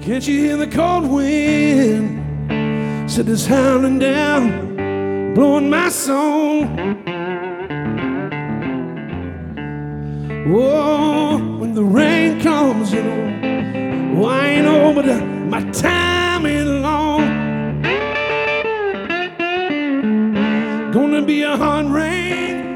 Can't you hear the cold wind? Said it's howling down, blowing my soul. Oh, when the rain comes, you know, oh, I ain't know, but my time ain't long. Gonna be a hard rain,